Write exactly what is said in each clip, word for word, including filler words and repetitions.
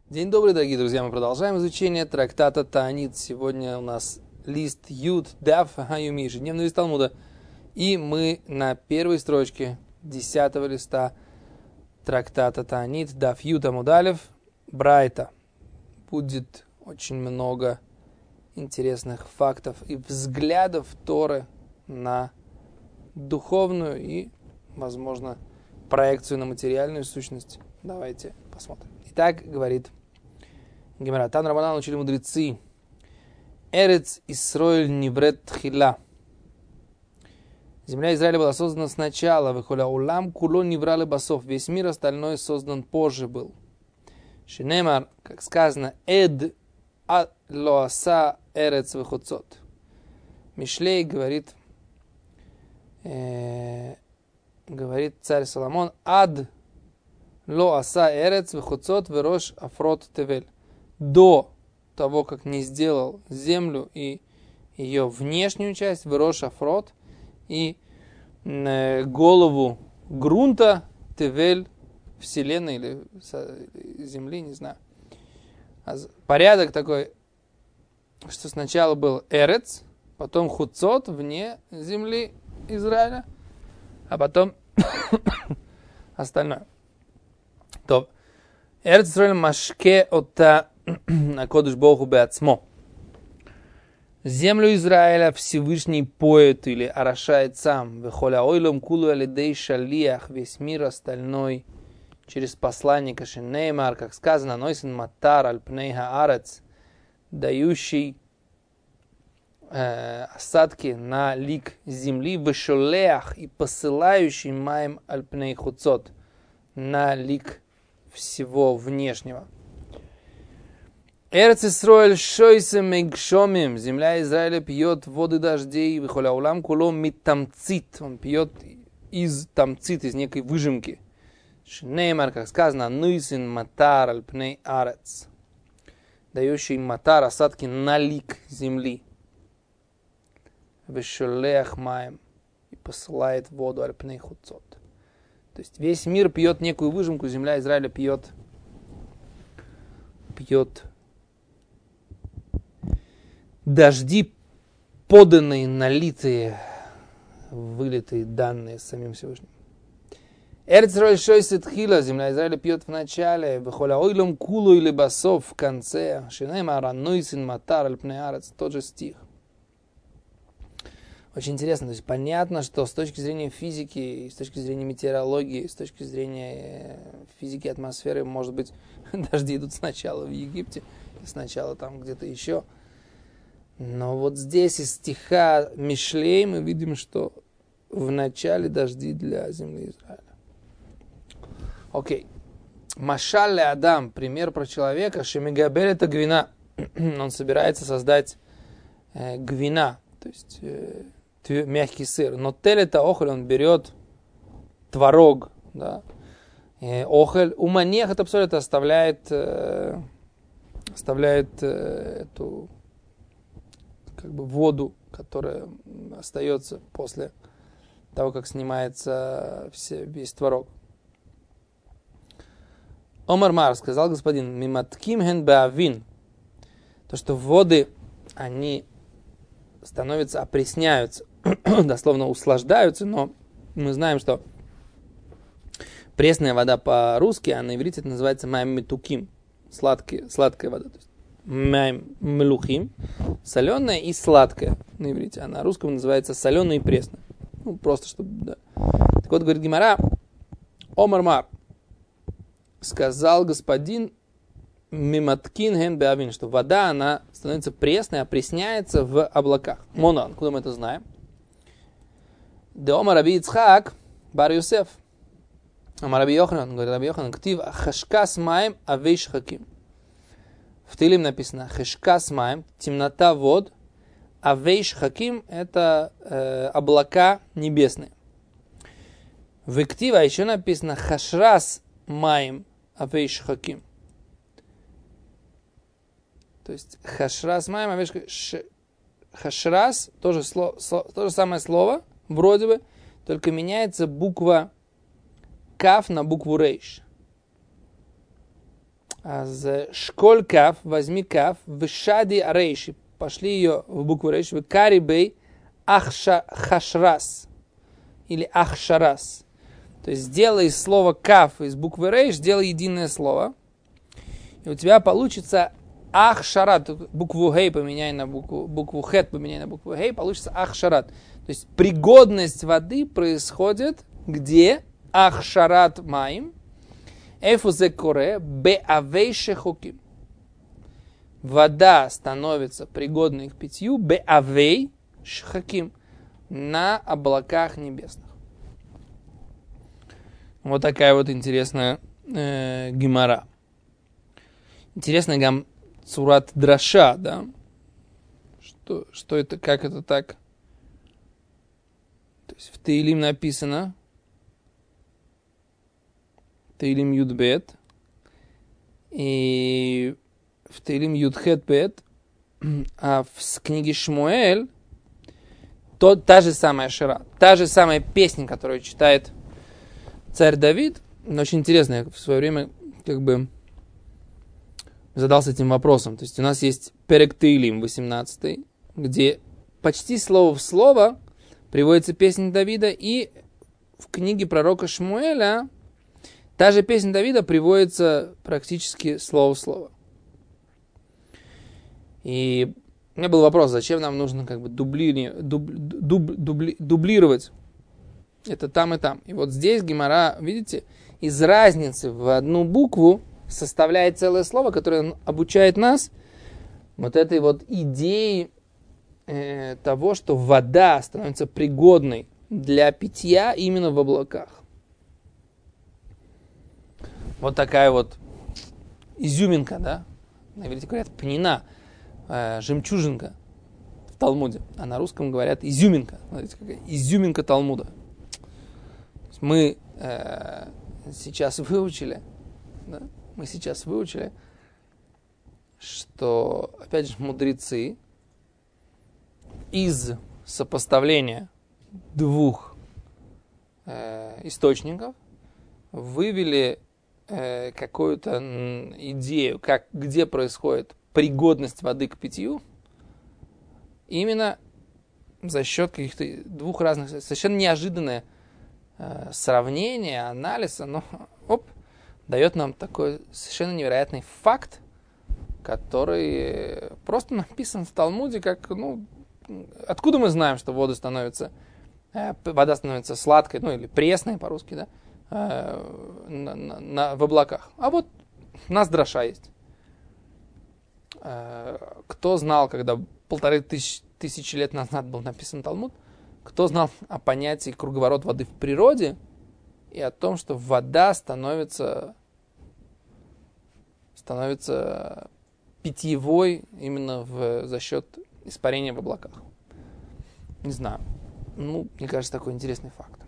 День добрый, дорогие друзья, мы продолжаем изучение трактата Таанит. Сегодня у нас лист Юд Даф Хаюми, ежедневный лист Талмуда. И мы на первой строчке десятого листа трактата Таанит Даф Юд Амудалев Брайта. Будет очень много интересных фактов и взглядов Торы на духовную и, возможно, проекцию на материальную сущность. Давайте посмотрим. Итак, говорит Гемара. Тан Рабанан учили мудрецы. Эрец Исроэль Ниврет Тхила. Земля Израиля была создана сначала. Выхоля улам куло нивралы басов. Весь мир остальной создан позже был. Шинемар, как сказано, Эд лоаса эрец выходцот. Мишлей говорит, э, говорит царь Соломон, Ад лоаса эрец выходцот верош афрот тевель. До того, как не сделал землю и ее внешнюю часть, верош афрот, и э, голову грунта, тевель, вселенной или земли, не знаю. Порядок такой, что сначала был эрец, потом хуцот вне земли Израиля, а потом остальное. То эрец Исраэль машке ота акодыш Богу беацмо. Землю Израиля Всевышний поет или орошает сам. Вехоля ойлом кулу алидей шалиях, весь мир остальной через посланника Шинеймар, как сказано, нойсен матар альпней хаарец, дающий э, осадки на лик земли, вешолеах и посылающий маем альпней хуцот, на лик всего внешнего. Эрец Исроэль шойсем мегшомим, земля Израиля пьет воды дождей, вихоля улам куло митамцит, он пьет из тамцит, из некой выжимки. Шинеймар, как сказано, нуисин матар альпней арец, дающий матар, осадки на лик земли. Вешолеах маем, и посылает воду альпней хуцот. То есть весь мир пьет некую выжимку, земля Израиля пьет, пьет дожди, поданные, налитые, вылитые, данные самим Всевышним. Эрец Исроэль шойсет хила, земля Израиля пьет в начале, вехоля ойлом кулу или басов в конце, шинеймар ануисин матар альпней арец, тот же стих. Очень интересно, то есть понятно, что с точки зрения физики, с точки зрения метеорологии, с точки зрения физики атмосферы, может быть, дожди идут сначала в Египте, сначала там где-то еще. Но вот здесь из стиха Мишлей мы видим, что в начале дожди для земли Израиля. Окей. Машаль ле Адам, пример про человека, шемигабель это гвина. Он собирается создать э, гвина, то есть э, твер, мягкий сыр. Но тель это охоль, он берет творог, да. Э, охоль, уманех это абсолютно оставляет, э, оставляет э, эту как бы воду, которая остается после того, как снимается все, весь творог. Омар Мар, сказал господин, миматким хен беавин, то, что воды, они становятся, опресняются, дословно услаждаются, но мы знаем, что пресная вода по-русски, а на иврите это называется маем метуким, сладкая, сладкая вода, то есть маем мелухим, соленая и сладкая на иврите, а на русском называется соленая и пресная. Ну, просто чтобы, да. Так вот, говорит Гемара, Омар Мар, сказал господин миматкин ген беавин, что вода, она становится пресной, опресняется в облаках. Мона, откуда мы это знаем? Де Омар Раби Ицхак бар Йосеф. Омар Раби Йоханан, говорит Раби Йоханан, ктив хашкас маем авейш хаким. В Тилим написано хашкас маем, темнота вод, авейш хаким это э, облака небесные. В ктива еще написано хашрас маем авейш хаким. То есть хашрас маем авейш хаким. Хашрас, тоже, слово, то же самое слово, вроде бы, только меняется буква каф на букву рейш. Школь кав, возьми кав, в шади рейши, пошли ее в букву рейши, в карибей ахшарас, или ахшарас. То есть сделай из слова кав из буквы рейш, сделай единое слово, и у тебя получится ахшарат, букву гей поменяй на букву, букву хет поменяй на букву гей, получится ахшарат. То есть пригодность воды происходит где? Ахшарат маим. Эфузе коре беавей шехуким. Вода становится пригодной к питью беавей шехуким, на облаках небесных. Вот такая вот интересная э, гемара. Интересная гам цурат драша, да? Что, что это, как это так? То есть в Теилим написано Теилим Юдбет, и в Теилим Юдхет Бет, а в книге Шмуэль то, та же самая шира, та же самая песня, которую читает царь Давид. Но очень интересно, я в свое время как бы задался этим вопросом. То есть у нас есть Перек Теилим восемнадцатый, где почти слово в слово приводится песня Давида, и в книге пророка Шмуэля та же песня Давида приводится практически слово в слово. И у меня был вопрос, зачем нам нужно как бы дубли, дуб, дуб, дубли, дублировать это там и там. И вот здесь гемара, видите, из разницы в одну букву составляет целое слово, которое обучает нас вот этой вот идее э, того, что вода становится пригодной для питья именно в облаках. Вот такая вот изюминка, да? На иврите говорят пнина, э, жемчужинка в Талмуде. А на русском говорят изюминка. Смотрите, какая изюминка Талмуда. Мы э, сейчас выучили, да? Мы сейчас выучили, что, опять же, мудрецы из сопоставления двух э, источников вывели какую-то идею, как, где происходит пригодность воды к питью, именно за счет каких-то двух разных, совершенно неожиданное э, сравнение, анализ, оно оп, дает нам такой совершенно невероятный факт, который просто написан в Талмуде, как, ну, откуда мы знаем, что вода становится, э, вода становится сладкой, ну, или пресной по-русски, да, На, на, на, в облаках. А вот у нас драша есть. Кто знал, когда полторы тысячи, тысячи лет назад был написан Талмуд, кто знал о понятии круговорот воды в природе и о том, что вода становится, становится питьевой именно в, за счет испарения в облаках. Не знаю. Ну, мне кажется, такой интересный факт.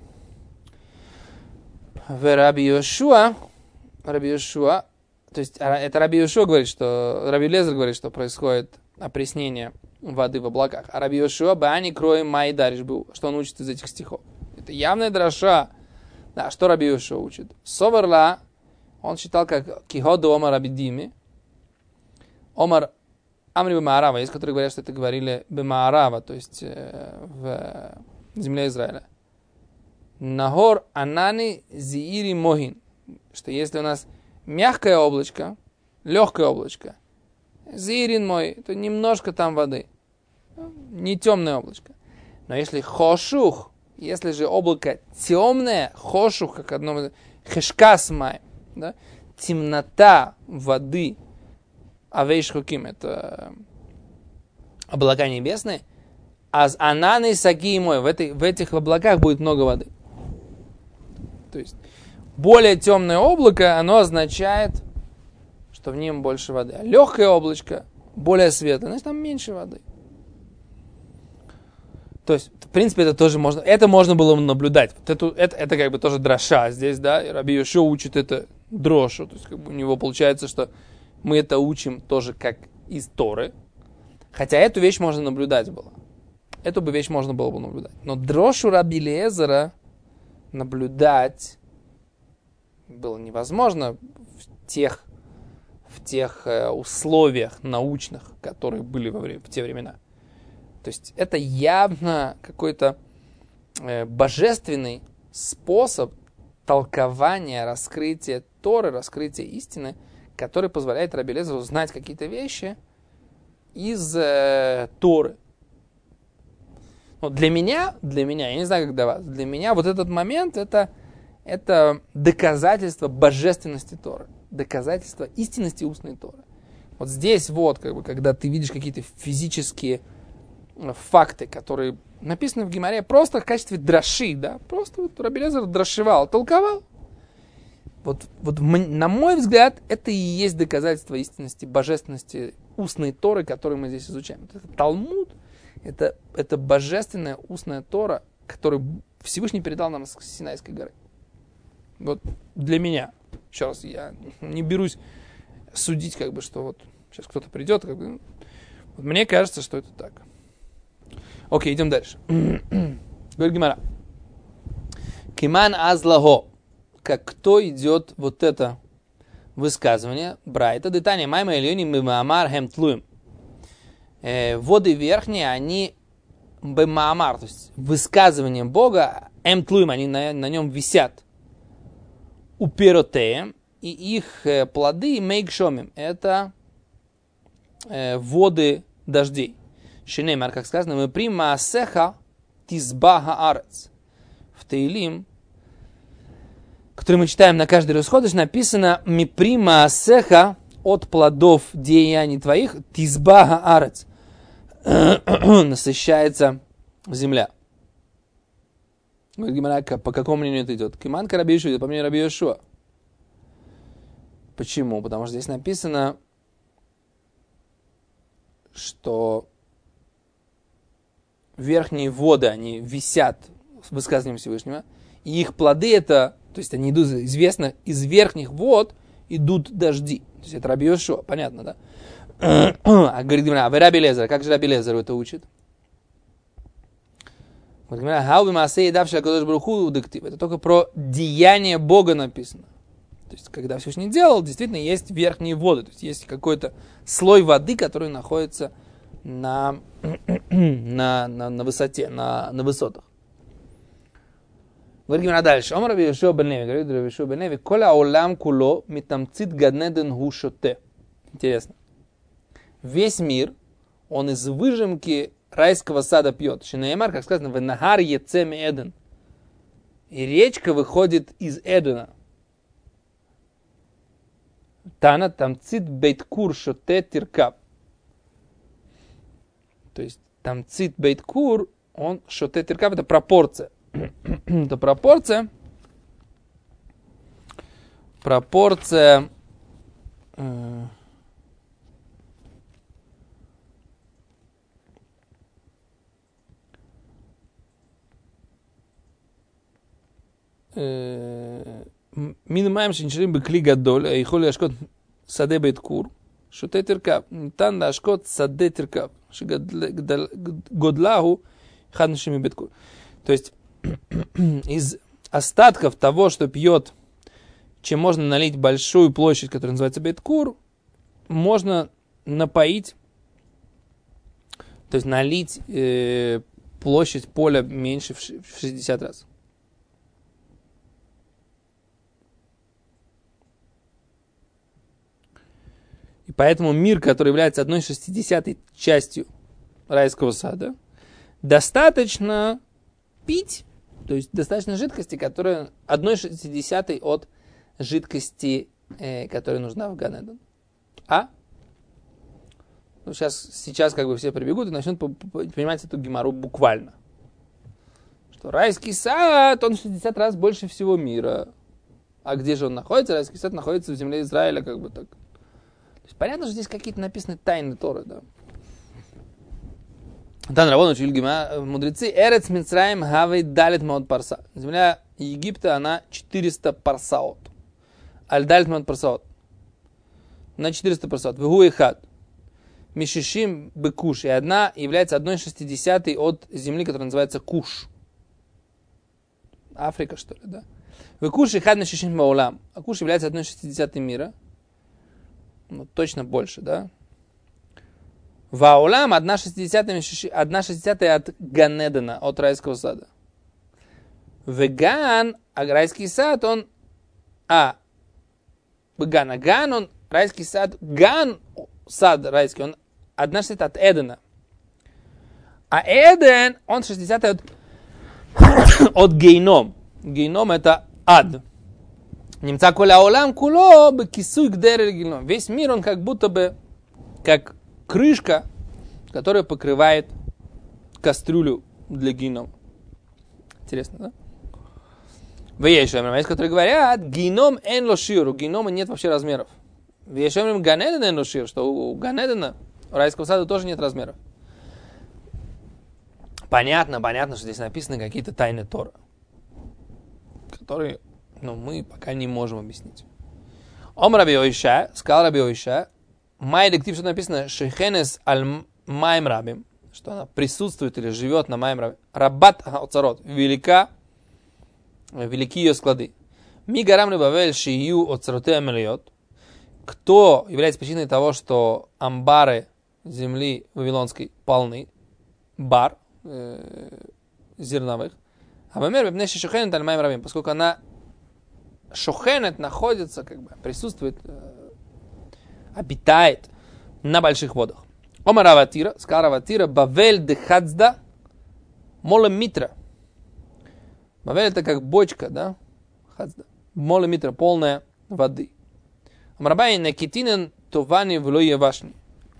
В Раби Йошуа, Раби Йошуа, то есть это Раби Йошуа говорит, что Раби Лезер говорит, что происходит опреснение воды в облаках. А Раби Йошуа баани кроем май дариш был, что он учит из этих стихов. Это явная драша. Да, что Раби Йошуа учит? Соверла, он считал как киходу омар Раби Дими, омар амри бемаарава, есть, которые говорят, что это говорили бемаарава, то есть э, в земле Израиля. Нагор анани зиири мохин, что если у нас мягкое облачко, легкое облачко, зиирин мой, то немножко там воды, не темное облачко. Но если хошух, если же облако темное, хошух, как одно, хешкас май, да, темнота воды, авейшхуким, это облака небесные, а с ананы саги мой, в, этой, в этих облаках будет много воды. То есть более темное облако, оно означает, что в нем больше воды. А легкое облачко, более светлое, значит, там меньше воды. То есть, в принципе, это тоже можно, это можно было наблюдать. Вот это, это, это как бы тоже дроша здесь, да, и Раби Йошуа учит это дрошу. То есть, как бы у него получается, что мы это учим тоже как из Торы. Хотя эту вещь можно наблюдать было. Эту бы вещь можно было бы наблюдать. Но дрошу Раби Лезера наблюдать было невозможно в тех, в тех э, условиях научных, которые были во время, в те времена. То есть это явно какой-то э, божественный способ толкования, раскрытия Торы, раскрытия истины, который позволяет Раби Элиэзеру узнать какие-то вещи из э, Торы. Но для меня, для меня, я не знаю, как для вас, для меня вот этот момент это, это доказательство божественности Торы, доказательство истинности устной Торы. Вот здесь вот, как бы, когда ты видишь какие-то физические факты, которые написаны в Гемаре просто в качестве драши, да, просто вот Раби Элиэзер драшевал, толковал. Вот, вот на мой взгляд, это и есть доказательство истинности, божественности устной Торы, которую мы здесь изучаем. Это Талмуд, это, это божественная устная Тора, которую Всевышний передал нам с Синайской горы. Вот для меня, еще раз, я не берусь судить, как бы, что вот сейчас кто-то придет, как бы, вот мне кажется, что это так. Окей, идем дальше. Говорит Гемара. Киман азлаго. Как кто идет вот это высказывание Брайта. Детание майма ильони мимаамар хем тлуем. Воды верхние, они бемаамар, то есть высказыванием Бога, эм тлуем, они на, на нем висят. Уперотеем, и их э, плоды мейгшомим, это э, воды дождей. Шинеймар, как сказано, мы прима асеха тизбаха арец. В Теилим, который мы читаем на каждый расходыш, написано «Ми прима асеха» от плодов деяний твоих тизбаха арец. Насыщается земля. Говорит Гемара, по какому мнению это идет? Киман ка Раби Йошуа, по мнению Раби Йошуа. Почему? Потому что здесь написано, что верхние воды, они висят с высказыванием Всевышнего, и их плоды это, то есть они идут, известно, из верхних вод идут дожди. То есть это Раби Йошуа, понятно, да? А говорит Гемара, а вы Раби Элиэзер, как же Раби Элиэзер это учит? Это только про деяние Бога написано. То есть, когда Всевышний делал, действительно есть верхние воды. То есть, есть какой-то слой воды, который находится на, на, на, на высоте, на, на высотах. Говорит Гемара дальше. Омар Раби Йошуа бен Леви, говорит Раби Йошуа бен Леви, кола аулам куло митамцит гаднеден гу шоте. Интересно. Весь мир, он из выжимки райского сада пьет. Шинеймар, как сказано, венахар ецем Эден. И речка выходит из Эдена. Тана тамцит бейткур шоте тиркап. То есть тамцит бейткур, он шоте тиркап, это пропорция. Это пропорция. Пропорция. Э, מינימיים שנשארים בכלי גדול, יכול להשקות שדה בית כור, שותה תרכב. ניתן להשקות שדה תרכב, שגודלה הוא אחד משנים מבית כור. То есть, из остатков того, что пьет, чем можно налить большую площадь, которая называется бейт-кур, можно напоить, то есть налить э, площадь поля меньше в шестьдесят раз. И поэтому мир, который является одной шестидесятой частью райского сада, достаточно пить, то есть достаточно жидкости, которая одной шестидесятой от жидкости, э, которая нужна в Ганеден. А? Ну, сейчас, сейчас как бы все прибегут и начнут понимать эту гемару буквально. Что райский сад, он в шестьдесят раз больше всего мира. А где же он находится? Райский сад находится в земле Израиля, как бы так. То есть понятно, что здесь какие-то написаны тайны Торы, да. Тан Равон учили мудрецы. Эрец Мицраим хавей далит мод парса. Земля Египта, она четыреста парсаот. Аль далит мод парсаот. На четыреста парсаот. Вегу и хад. Мишишим бекуш. И одна является одной шестидесятой от земли, которая называется Куш. Африка, что ли, да? Векуш и хад мишишим баулам. А Куш является одной шестидесятой мира. Ну, точно больше, да? Ваулам одна шестидесятая от Ганедена, от райского сада. Веган, а райский сад, он... А, Веган, а Ган, он райский сад. Ган, сад райский, он одна шестидесятая от Эдена. А Эден, он шестидесятая от, от Гейном. Гейном это ад. Немца коля олам куло бы кисуй гдер гейном. Весь мир, он как будто бы, как крышка, которая покрывает кастрюлю для гейнома. Интересно, да? Веешемрим, есть, которые говорят, гейном эн лошир, у гейнома нет вообще размеров. Веешемрим ганеден эн лошир, что у Ганедена, у райского сада, тоже нет размеров. Понятно, понятно, что здесь написаны какие-то тайны Тора, которые, ну, мы пока не можем объяснить. Ом Раби Ойша, сказал Раби Ойша, май дектив, что написано, шехенес аль майм рабим, что она присутствует или живет на майм рабим. Рабат оцарот, велика, велики ее склады. Ми гарам лебавель шию оцароте амелиот. Кто является причиной того, что амбары земли вавилонской полны, бар, э, зерновых, а мамер бебнеши шохенет аль майм рабим, поскольку она шохенет находится, как бы присутствует, э, обитает на больших водах. Омар Раватира, сказал Раватира, Бавель де Хацда, Мола Митра. Бавель это как бочка, да? Хацда. Мола Митра, полная воды. Омарабай Накитинен Товани Влоя Вашни.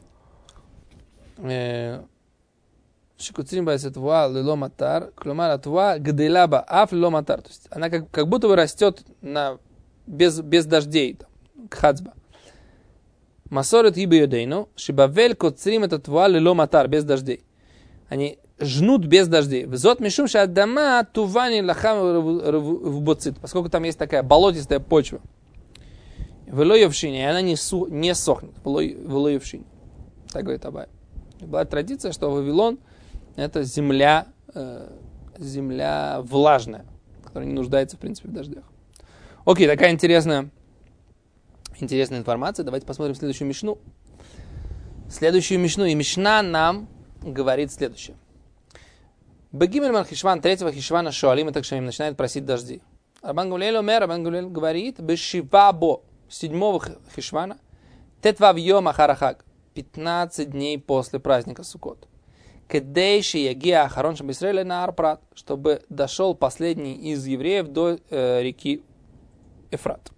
Шикуцин Байс Твуа Лило Матар, Клумара Твуа Гделаба Аф Лило Матар. То есть она как, как будто бы растет на, без, без дождей, там, Хацба. Масорет ибо юдейну, шибавель коцрим это твуа лило матар, без дождей. Они жнут без дождей. Взот мишум шаддама тувани лахам в боцит, поскольку там есть такая болотистая почва. Влоевшине, и она не, су, не сохнет. Влоевшине. Так говорит Абай. Была традиция, что Вавилон это земля, э, земля влажная, которая не нуждается, в принципе, в дождях. Окей, такая интересная Интересная информация. Давайте посмотрим следующую мишну. Следующую мишну. И мишна нам говорит следующее. Бегимель Мархишван, третьего Хишвана Шуалим, и так что им начинает просить дожди. Рабан Гамлиэль омер, Рабан Гамлиэль говорит, Бешивабо, седьмого Хишвана, Тетвав Йом Ахарахаг, пятнадцать дней после праздника Суккот. Кедейши Ягия Ахарон Шабисрейля на Арпрат, чтобы дошел последний из евреев до э, реки Эфрат.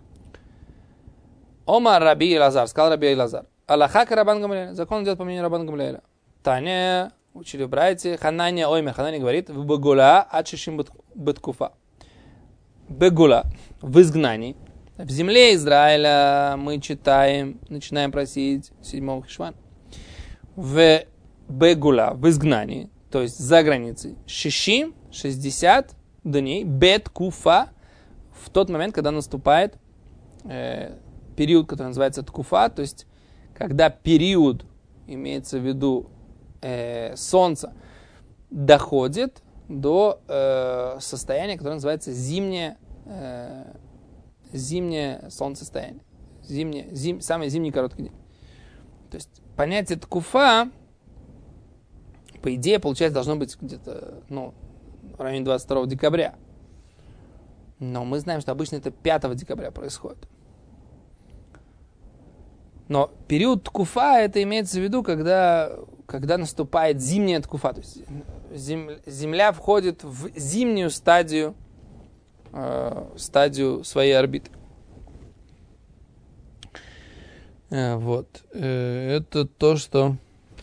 Омар Раби Илазар, сказал Раби Илазар. Аллахак Рабан Гамлиэля, закон идет по мнению Рабан Гамлиэля. Таня, учили братья, Ханания Ойме, Ханания говорит, в Бегула Ачишим Беткуфа. Бегула, в изгнании. В земле Израиля мы читаем, начинаем просить седьмого Хишвана. В Бегула, в изгнании, то есть за границей, Шишим, шестьдесят дней, Беткуфа, в тот момент, когда наступает э, период, который называется ткуфа, то есть когда период, имеется в виду э, солнце, доходит до э, состояния, которое называется зимнее, э, зимнее солнцестояние. Зимнее, зим, самый зимний короткий день. То есть понятие ткуфа, по идее, получается, должно быть где-то, ну, в районе двадцать второго декабря. Но мы знаем, что обычно это пятого декабря происходит. Но период ткуфа, это имеется в виду, когда, когда наступает зимняя ткуфа. То есть Земля входит в зимнюю стадию, э, стадию своей орбиты. Э, вот. Э, это то, что...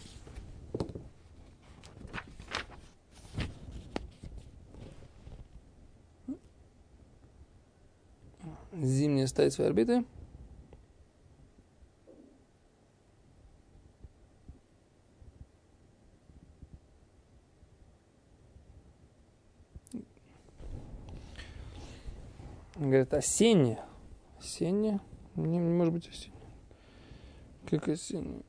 Зимняя стадия своей орбиты. Говорит, осенняя. Осенняя? Не, не может быть осенняя. Как осенняя?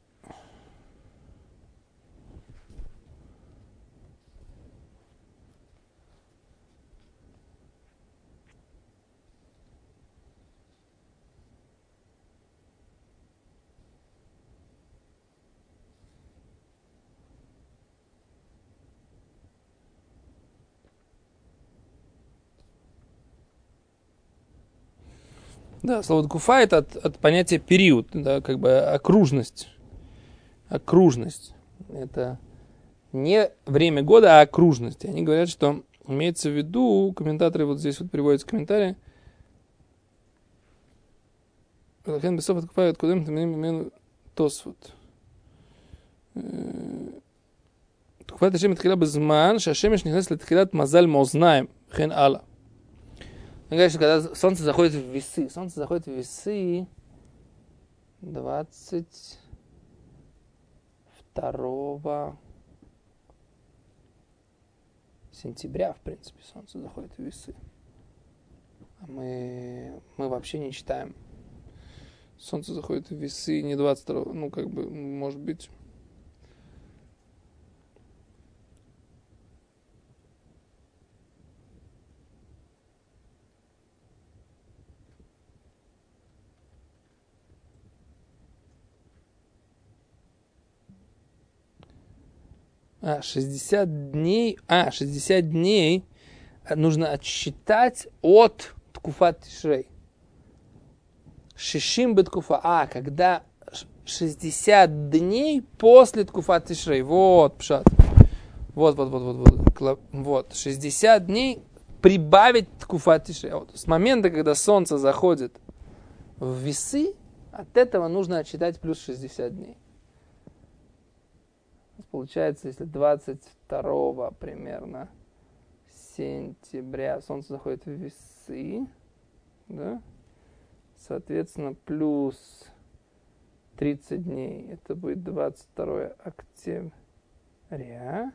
Да, слово ткуфа это от, от понятия период, да, как бы окружность. Окружность. Это не время года, а окружность. Они говорят, что имеется в виду, комментаторы вот здесь вот приводят комментарии, Тосфот. תקופת השם מתחילה בזמן שהשמש נכנס לתחילת מזל מאזניים, וכן הלאה. אני говорю, что когда солнце заходит в весы, солнце заходит в весы двадцать второго сентября, в принципе, солнце заходит в весы. А мы, мы вообще не читаем. Солнце заходит в весы не двадцать второго, ну, как бы, может быть. А, шестьдесят дней, а, шестьдесят дней нужно отсчитать от ткуфат тишрей. Шишим беткуфа. А, когда шестьдесят дней после ткуфат тишрей. Вот, пшат. Вот, вот, вот, вот, вот. Вот, шестьдесят дней прибавить ткуфат тишрей. Вот. С момента, когда солнце заходит в весы, от этого нужно отсчитать плюс шестьдесят дней. Получается, если двадцать второго примерно сентября солнце заходит в весы, да, соответственно, плюс тридцать дней, это будет двадцать второго октября,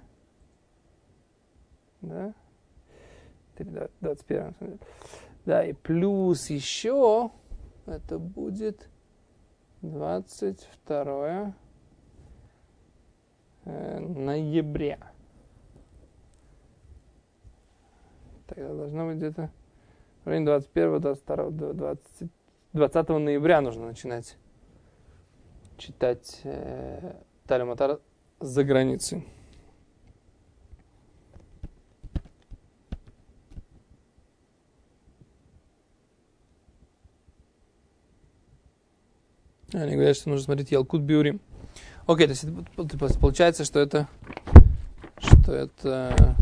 да, двадцать первого, да, и плюс еще, это будет двадцать второго ноября. Тогда должно быть где-то в районе двадцать первого, двадцать второго, двадцать, двадцатого ноября нужно начинать читать э, Талмуд Матар за границей. Они говорят, что нужно смотреть Ялкут Биурим. Окей, то есть получается, что это, что это,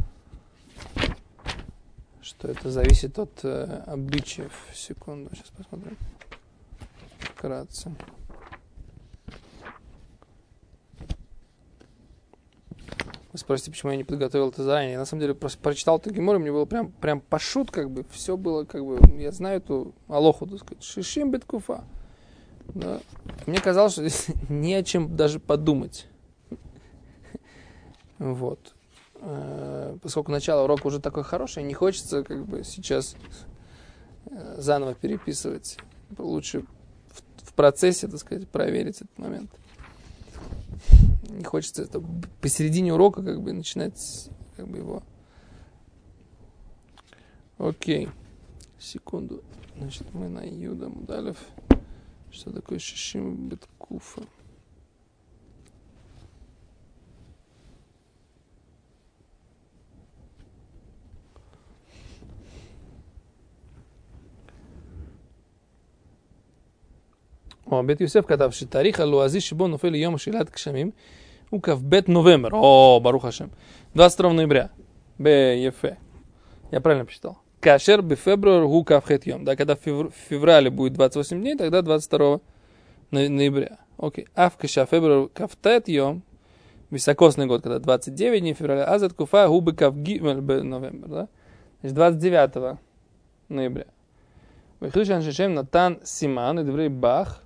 что это зависит от э, обычаев. Секунду, сейчас посмотрим. Вкратце. Вы спросите, почему я не подготовил это заранее. Я на самом деле просто прочитал эту гемору, мне было прям, прям пашут, как бы, все было, как бы, я знаю эту алоху, так сказать, шишим беткуфа. Да. Мне казалось, что здесь не о чем даже подумать. Вот. Поскольку начало урока уже такое хорошее, не хочется как бы сейчас заново переписывать. Лучше в, в процессе, так сказать, проверить этот момент. Не хочется это посередине урока как бы начинать как бы его. Окей. Секунду. Значит, мы на Юда Мудалев. Что такое шишим беткуфа? О, בית יוסף כתב שתאריך הלועזי שבו נופל יום שאלת גשמים הוא כ"ב נובמבר. О, ברוך השם. двадцать второго ноября. Б-Ефе. Я правильно посчитал. Кашер бефебруар гу кавхет йом. Да, когда в феврале будет двадцать восемь дней, тогда двадцать второго ноября. Окей. А в каша феврале кавтет йом. Високосный год, когда двадцать девять дней февраля. А за ткуфа губы кавгимель б новембр. Да? Значит, двадцать девятого ноября. Выхлышан шешем натан симан и деврей бах.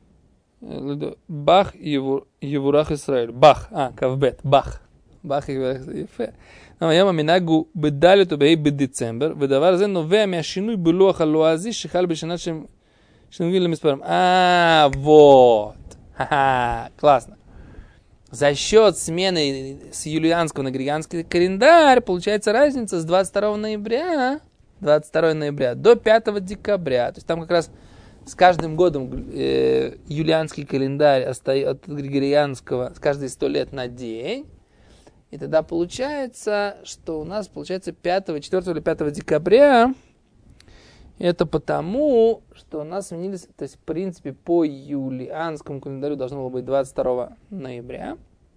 Бах Евурах Исраэль. Бах. А, кавбет. Бах. Бах Евурах Исраэль. היום המנהג הוא בדלת או בה' בדצמבר, ודבר זה נובע מהשינוי בלוח הלועזי שחל בשנה שהם שנוגעים למספרים. А, вот. Ха-ха, классно. За счет смены с юлианского на григорианский календарь получается разница с двадцать второго ноября, двадцать второго ноября до пятого декабря. То есть там как раз с каждым годом э, юлианский календарь отстает от григорианского с каждые сто лет на день. И тогда получается, что у нас получается пятого, четвёртого или пятого декабря Это потому, что у нас сменились, то есть, в принципе, по юлианскому календарю должно было быть двадцать второго ноября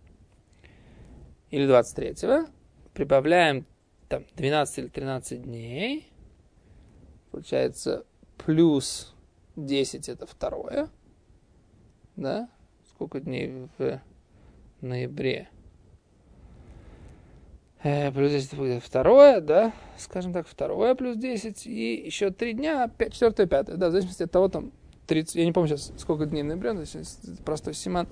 или двадцать третьего. Прибавляем там двенадцать или тринадцать дней. Получается, плюс десять это второе. Да? Сколько дней в ноябре? Э, плюс десять будет второе, да? Скажем так, второе плюс десять. И еще три дня, пять, четвертое, пятое. Да, в зависимости от того, там, тридцать, я не помню сейчас, сколько дней в ноябре, то есть простой симан.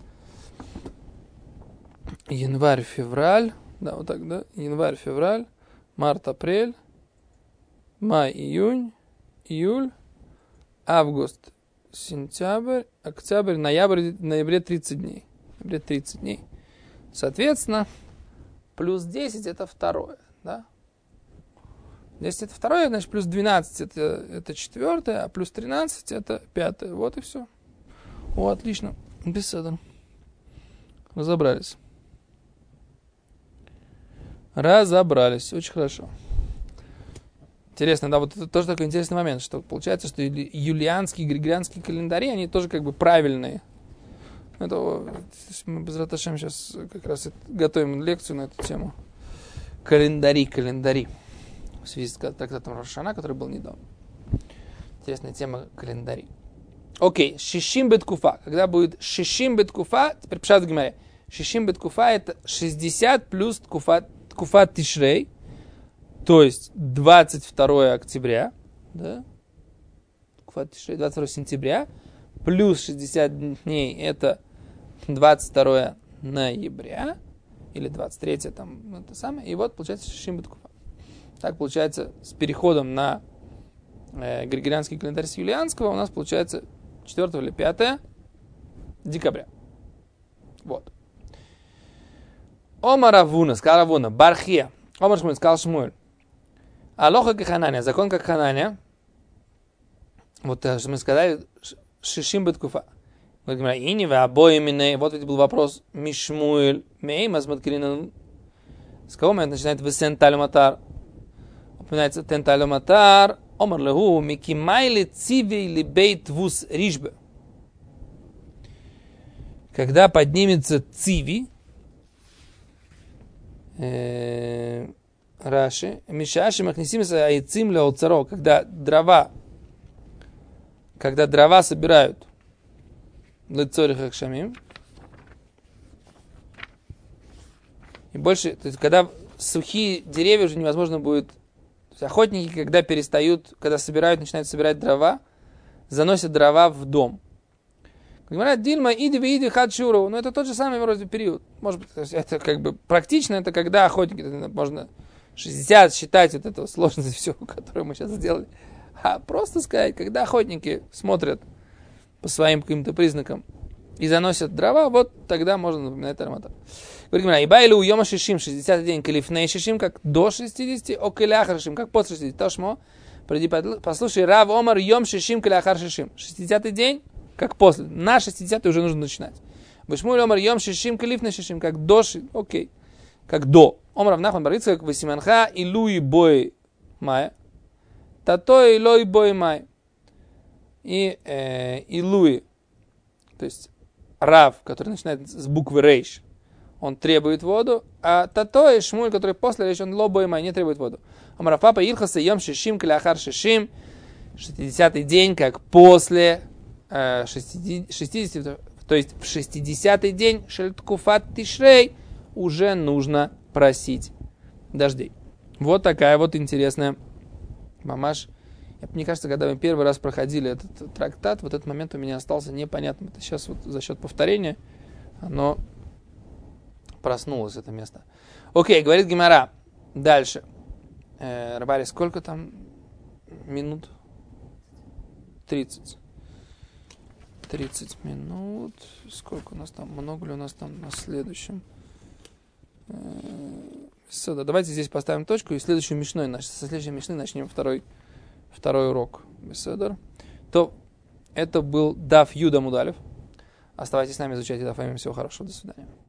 Январь, февраль. Да, вот так, да? Январь, февраль, март, апрель, май, июнь, июль, август, сентябрь, октябрь, ноябрь, ноябре тридцать дней. Ноябре тридцать дней. Соответственно, плюс десять это второе, да? десять это второе, значит, плюс двенадцать это, это четвертое, а плюс тринадцать это пятое. Вот и все. О, отлично. Беседа. Разобрались. Разобрались. Очень хорошо. Интересно, да, вот это тоже такой интересный момент, что получается, что юлианские, григорианские календари, они тоже как бы правильные. Это, мы без раташем сейчас как раз готовим лекцию на эту тему. Календари, календари. В связи с трактатом Рош ха-Шана, который был недавно. Интересная тема календари. Окей, шишим бет-куфа. Когда будет шишим бет-куфа, теперь пшат в гемаре. Шишим бет-куфа это шестьдесят плюс ткуфа, ткуфа тишрей, то есть двадцать второго октября, да? Ткуфа тишрей, двадцать второго сентября, плюс шестьдесят дней это двадцать второго ноября, или двадцать третьего, там, это самое, и вот получается шишим бет-куфа. Так получается с переходом на э, григорианский календарь с юлианского у нас получается четвёртого или пятого декабря. Вот. Омар Равуна, сказал Равуна, Бархия. Омар Шмуэль, сказал Шмуэль. Алоха как Хананя, закон как Хананя. Вот что мы сказали, шишим бет-куфа. Вот ведь был вопрос Мишмуэль, Мей, Мазматкирин. С кого момент начинает Весен Талюматар? Упоминается Тен Талюматар. Омар Леху, Микимайли Цивей Либейт Вус Ришбе. Когда поднимется Циви, Раши, Мишаши Махнисимса Айцим Леоцаро, когда дрова, когда дрова собирают Лецорих Акшамим, и больше, то есть, когда сухие деревья уже невозможно будет, то есть, охотники, когда перестают, когда собирают, начинают собирать дрова, заносят дрова в дом. Говорят, Дильма, иди, иди, хадшуру. Но это тот же самый вроде период. Может быть, это как бы практично, это когда охотники, это можно шестьдесят считать вот эту сложность всю, которую мы сейчас сделали. А просто сказать, когда охотники смотрят по своим каким-то признакам и заносят дрова, вот тогда можно напоминать аромата. Говорит, Ибайлу йома шишим, шестидесятый день, калифней шишим, как до шестидесяти, о каляхар шишим, как после шестидесяти. Тошмо, приди, послушай, Рав Омар йом шишим, каляхар шишим. шестидесятый день, как после. На шестидесятый уже нужно начинать. Бешмуль Омар йом шишим, калифней шишим, как до шестидесяти, окей, как до. Омар Авнахман Барица, как Васиманха, и Луи бой мая. Тато и лой бой май. И, э, и Луи, то есть Рав, который начинает с буквы Рейш, он требует воду, а Тато и Шмуль, который после Рейш, он ло бой май, не требует воду. Омар Папа Илхаса йом шишим, кляхар шишим, шестидесятый день, как после э, шестидесяти, то есть в шестидесятый день шельткуфат тишрей уже нужно просить дождей. Вот такая вот интересная мамаш. Мне кажется, когда мы первый раз проходили этот трактат, вот этот момент у меня остался непонятным. Это сейчас вот за счет повторения оно проснулось, это место. Окей, говорит Гемара. Дальше. Э, Рабари, сколько там минут? тридцать. тридцать минут. Сколько у нас там? Много ли у нас там на следующем? Э, давайте здесь поставим точку и следующую мишной, со следующей мишны начнем второй Второй урок. Беседер. То это был Даф Юда Мудалев. Оставайтесь с нами, изучайте Даф. Всего хорошего. До свидания.